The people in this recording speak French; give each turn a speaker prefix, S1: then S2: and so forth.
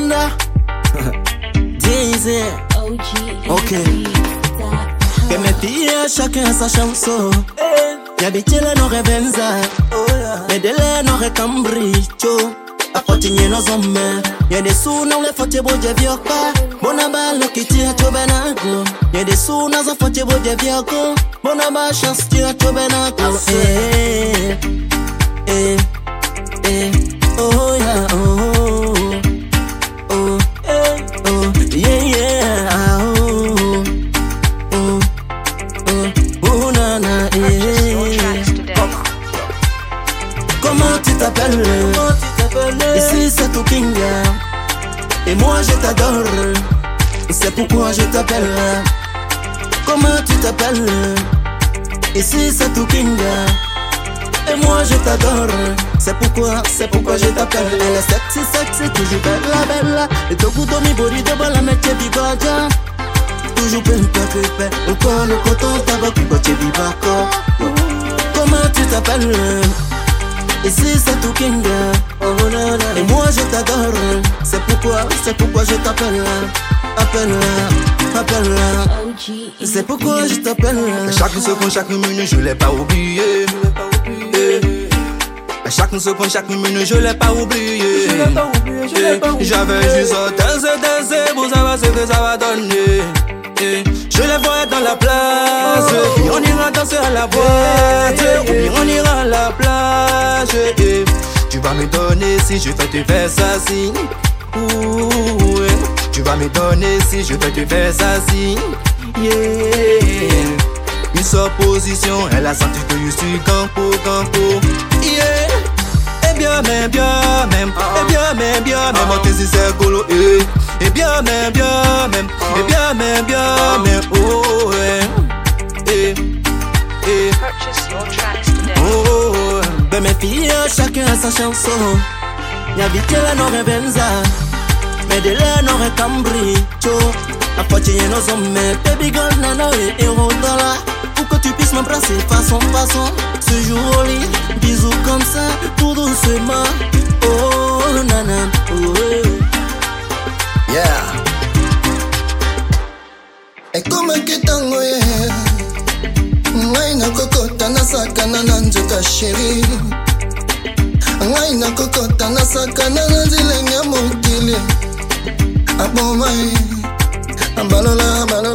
S1: Panda. Disney. Ok. Que mes filles, chacun sa chanson. Y'a des télé no revenza. Mais de l'air no recambricho. A continuer nos hommes. Y'a des sous, non les fautes beau de vioca. Bonaba le kiti a tobenago. Y'a des sous, non les fautes beau de vioca. Bonaba chance tu a tobenago. Oh yeah, oh, oh, oh, yeah, yeah, oh, oh, oh, oh, nana, Comment tu t'appelles? Ici c'est tout Kinga. Et moi je t'adore. C'est pourquoi je t'appelle. Comment tu t'appelles? Ici c'est tout Kinga. Et moi je t'adore. C'est pourquoi je t'appelle. Elle est sexy, sexy, toujours bella, bella. Et ton couteau mi bori de bala mette bibaja. Toujours pimpe, pimpe. Encore le coton tabac, coche bibako. Comment tu t'appelles? Ici c'est tout Kinga. Et moi je t'adore. C'est pourquoi je t'appelle. Appelle-la. C'est pourquoi je t'appelle.
S2: Chaque seconde, chaque minute, je l'ai pas oublié. Chaque seconde, chaque minute, je l'ai pas oublié. J'avais juste dansé pour savoir ce que ça va donner. Je les vois dans la place. Et on ira danser à la boîte. Et on ira à la plage. Tu vas me donner si je vais te faire ça si. Tu vas me donner si je vais te faire ça si. Une seule position, elle a senti que je suis campo. Et bien même, on te dit c'est golo, et bien même, oh,
S3: Purchase your tracks today.
S2: oh,
S1: Ben mes filles, chacun a sa chanson. Y'a vite la no revenza. Mais de l'air no recambricho. A poitiers nos hommes, baby girl nana et héros dollar. Pour que tu puisses m'embrasser façon. Ce jour au lit, bisous comme ça, tout doucement. Oh nana, oh
S4: yeah. Et comme un kitango yeah. Ngai na kokota na sakana na nzoka chérie. Ngai na kokota na sakana na nzilenge mokili. Abomai, abalola.